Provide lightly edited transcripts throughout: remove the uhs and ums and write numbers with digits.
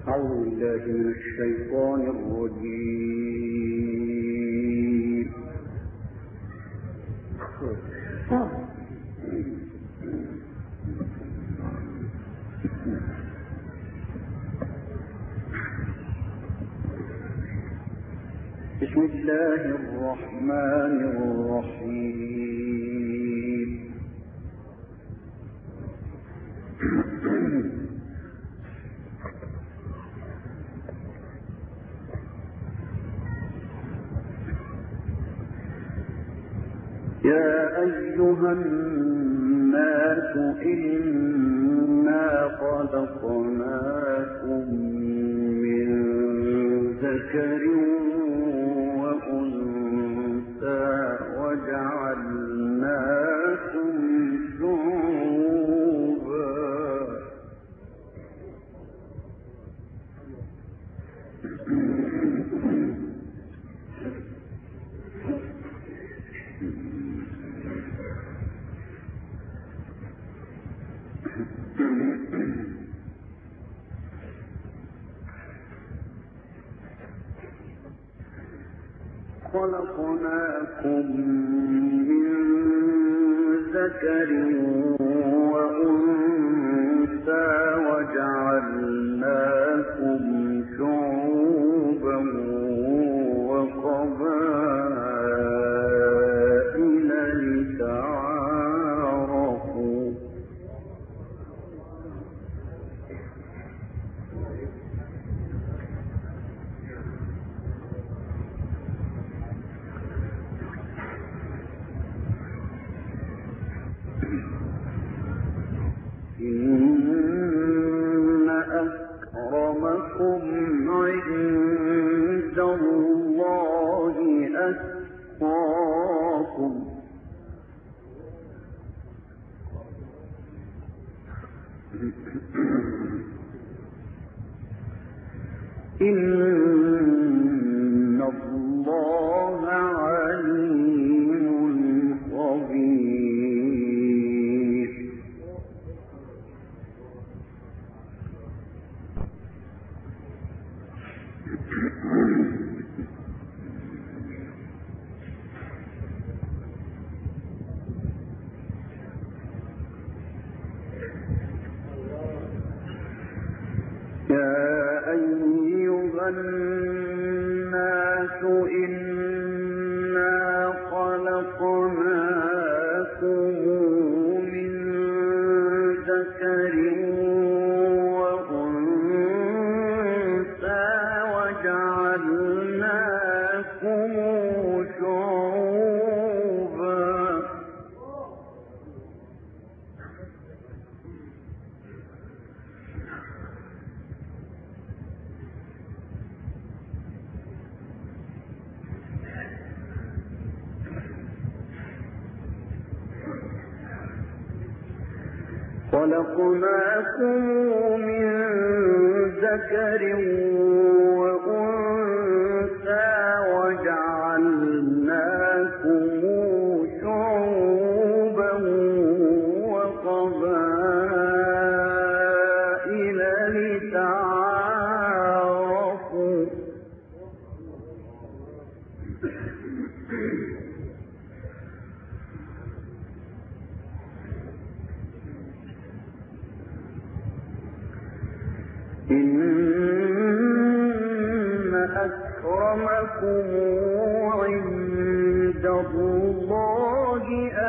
أعوذ بالله من الشيطان الرجيم. بسم الله الرحمن الرحيم. يا أيها الناس إنا خلقناكم من ذكر وأنثى وجعلناكم شعوبا خلقناكم من ذكر وأنثى وجعلناكم شعوبا وقبائل لتعارفوا إن أكرمكم عند الله أتقاكم إن الله عليم خبير. يا أيها الناس إنا خلقناكم من ذكر وأنثى وجعلناكم شعوبا خلقناكم من ذكر وأنثى وجعلناكم شعوبا وقبائل لتعارفوا إن أكرمكم عند الله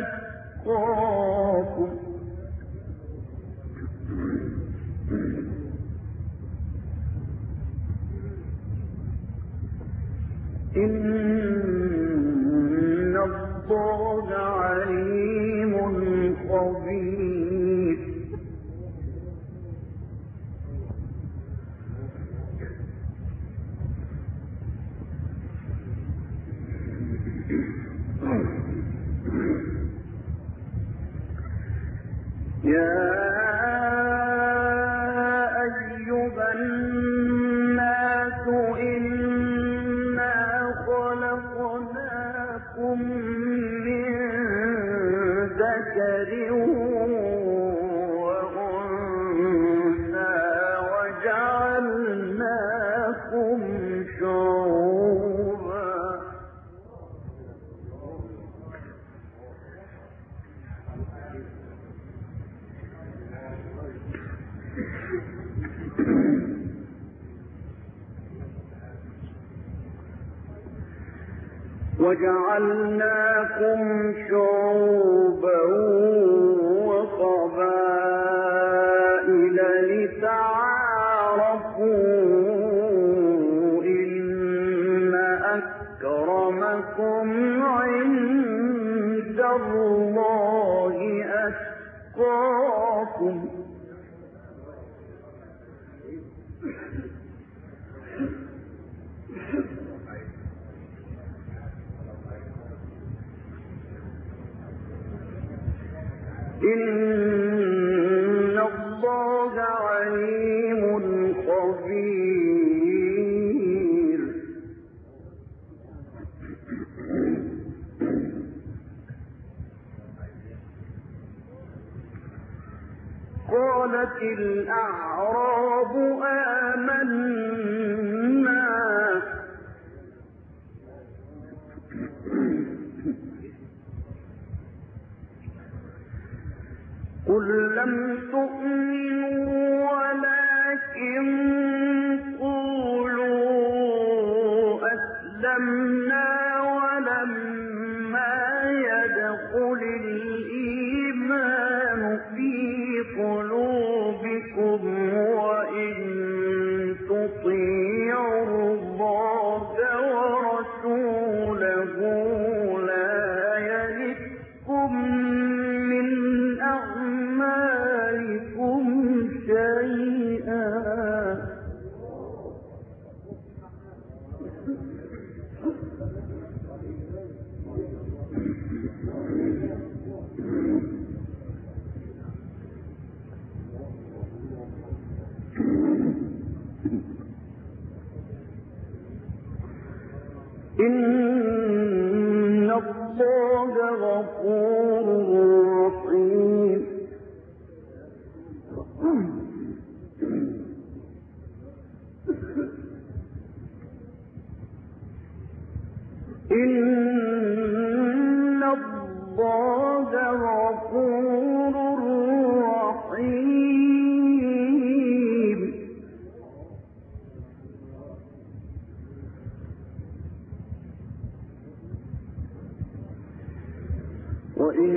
أتقاكم إن الله عليم خبير. يا أيها الناس إنا خلقناكم من ذكر وأنثى وجعلناكم وجعلناكم شعوبا وقبائل لتعارفوا إن أكرمكم عند الله أتقاكم إن الله عليم خبير. قالت الأعراب آمنا قل لم تؤمنوا ولكن قولوا أسلمنا ولما يدخل الإيمان في قلوبكم وإن تطيعوا الله ورسوله لا يلدكم من أعمالكم شيئا إن الله غفور رحيم. إن الله غفور رحيم. وإن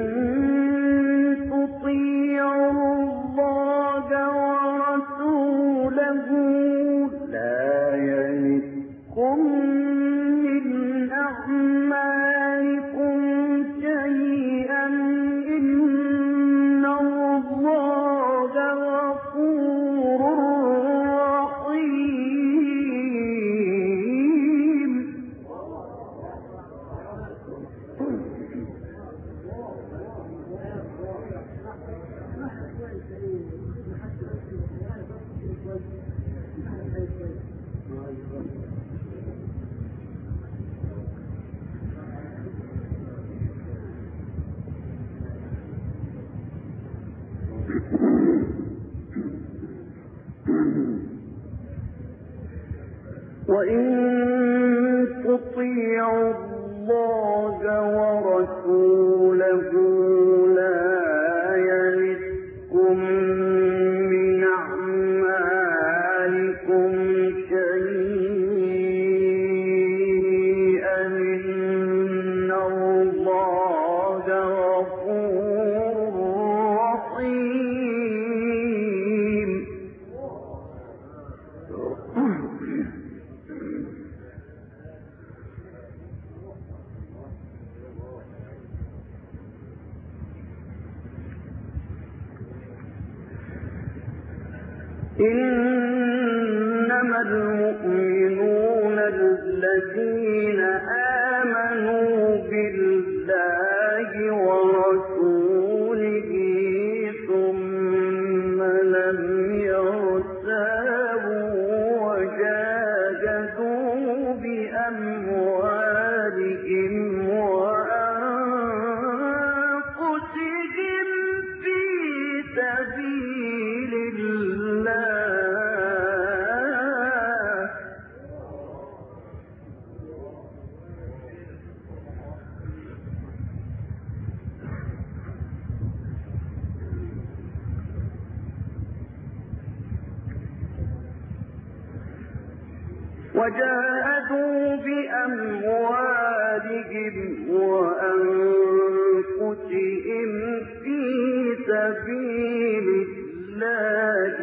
تطيعوا الله ورسوله لا يلدكم من أعمالكم شيئا إن الله غفور رحيم. وإن تطيعوا الله ورسوله لا يلدكم من أعمالكم شيئا إن الله غفور رحيم. إنما المؤمنون الذين آمنوا بالله ورسوله ثم لم يرتابوا وجاهدوا وجاهدوا بأموالهم وأنفسهم في سبيل الله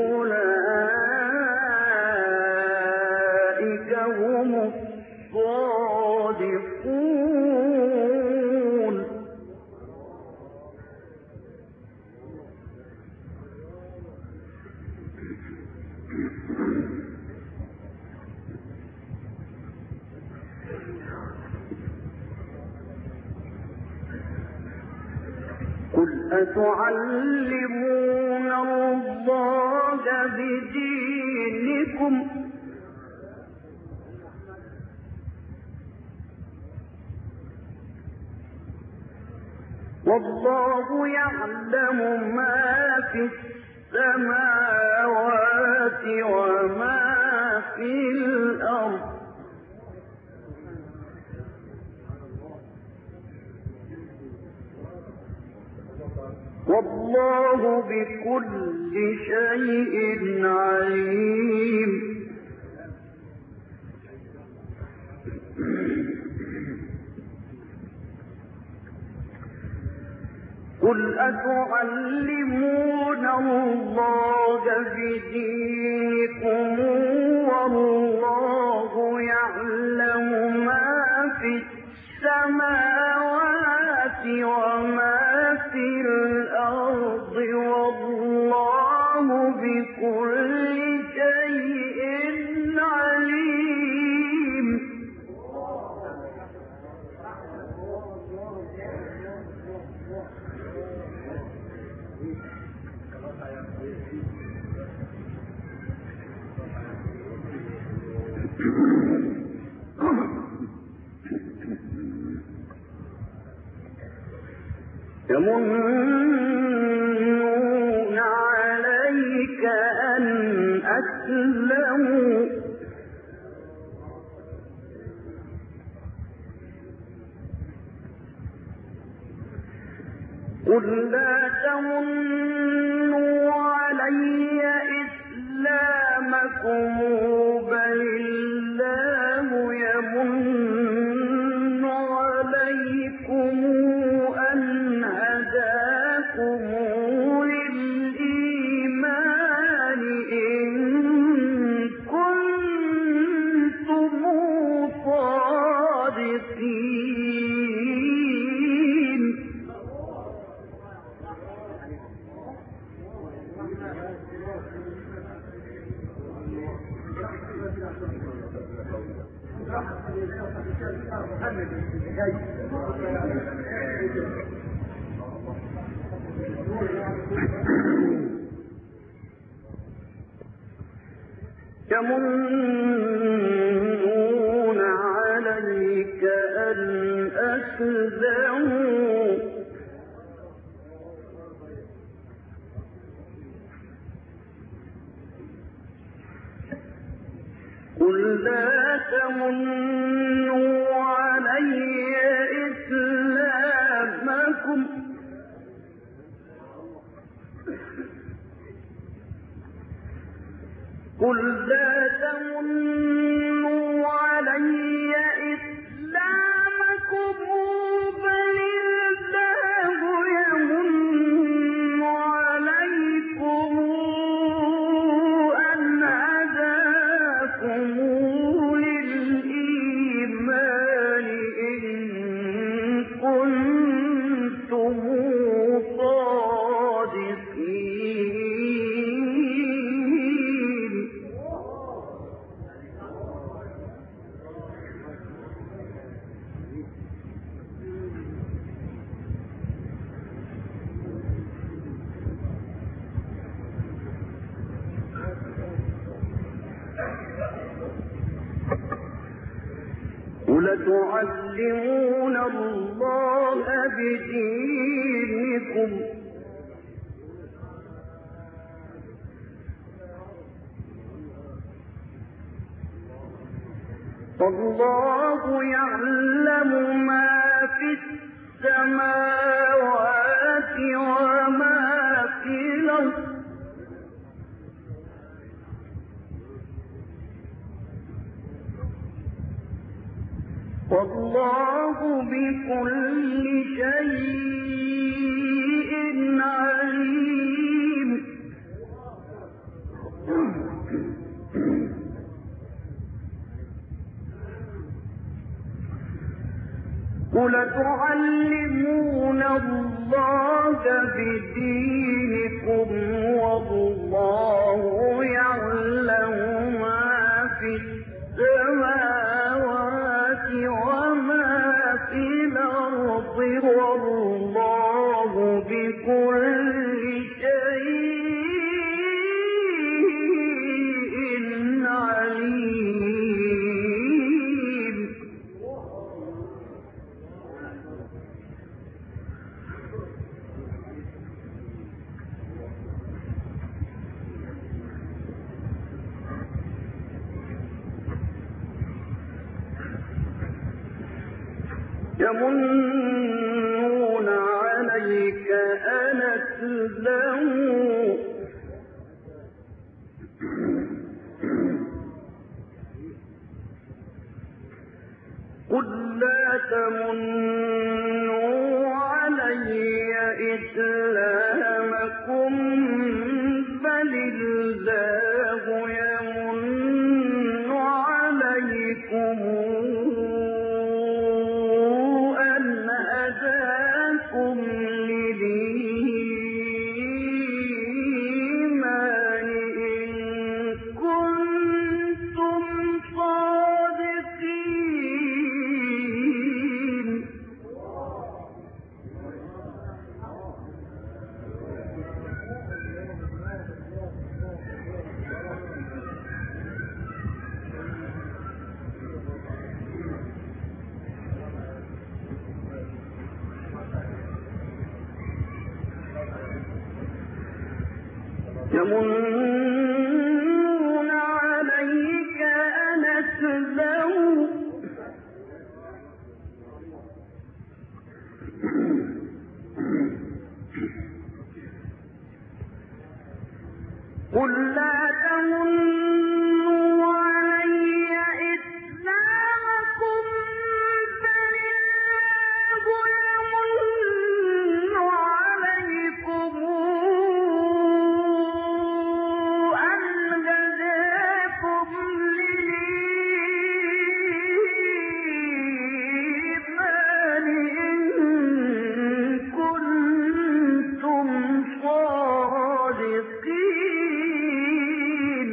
أولئك هم الصادقون. قل أتعلمون الله بدينكم والله يعلم ما في السماوات وما في الأرض والله بكل شيء عليم. قل أتعلمون الله بدينكم والله يعلم ما في السماوات وما في الأرض والله بكل شيء عليم. يمنون عليك أن أسلموا قل لا تمنوا علي إسلامكم بل الله يمن عليكم أن هداكم للإيمان إن كنتم صادقين. يمنون عليك أن أسلموا قل لا تمنوا علي إسلامكم قل لا تمنوا علي إسلامكم بل الله يمن عليكم أن هداكم للإيمان إن كنتم صادقين. قل تعلمون الله بدينكم والله يعلم ما في السماوات وما في الأرض. والله بكل شيء عليم. قل تعلمون الله بدينكم والله يعلم ما في السماوات وما في الأرض والله بكل شيء عليم. يمنون عليك أن أسلموا قل لا تمنوا علي إسلامكم بل الله يمن عليكم أن هداكم للإيمان إن كنتم صادقين. يمنون عليك أن أسلموا قل لا تمنوا علي إسلامكم بل الله يمن عليكم أن هداكم للإيمان إن كنتم صادقين.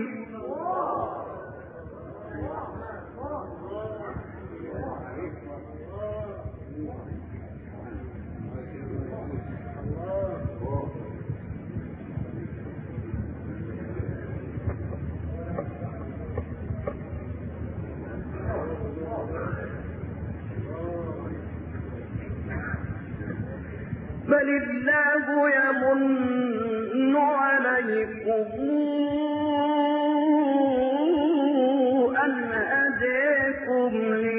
بل الله يمن عليكم أن هداكم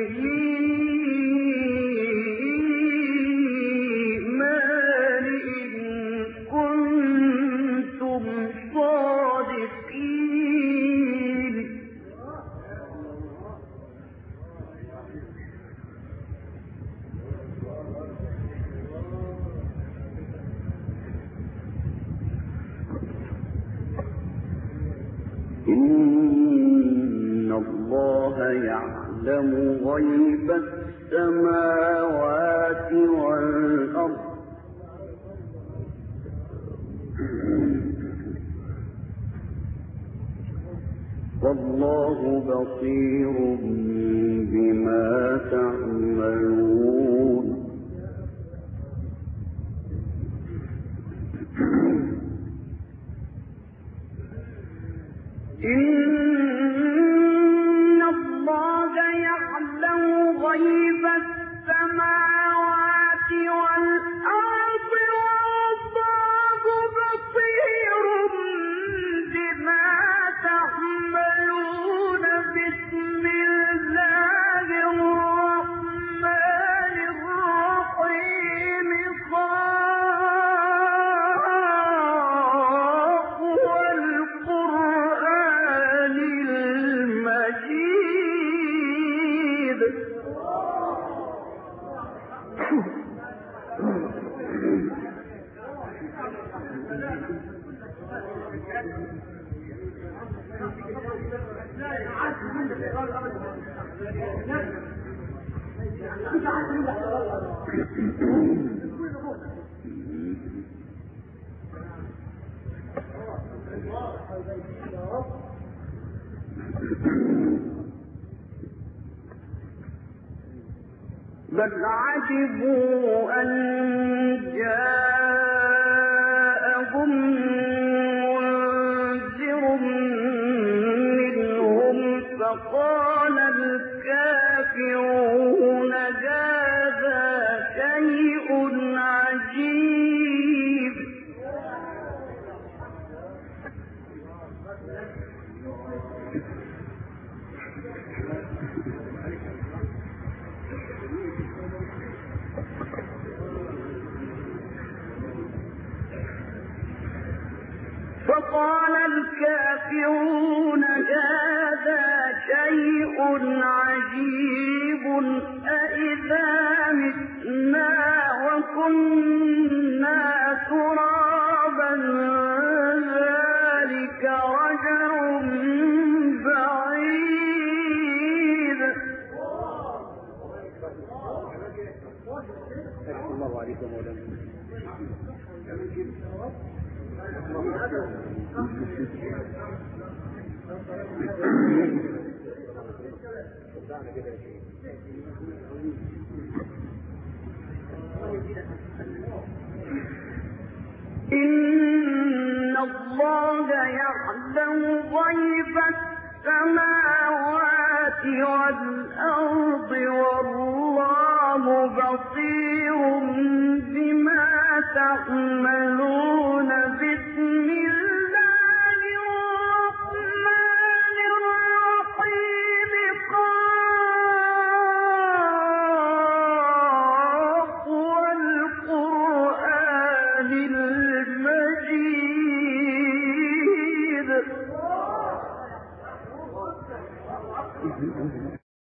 للإيمان إن كنتم صادقين. إن الله يعلم غيب السماوات والأرض والله بصير بما تعملون. إن الله يعلم غيب السماوات والأرض والله بصير بما تعملون. بسم الله الرحمن الرحيم. والقرآن بل عجبوا أن جاءهم منذر منهم فقال الكافرون هذا شيء عجيب. فقال الكافرون هذا شيء عجيب أإذا متنا وكنا ترابا ذلك رجع بعيد. الله عليكم مولانا. إن الله يعلم غيب السماوات والأرض والله بصير بما تعملون.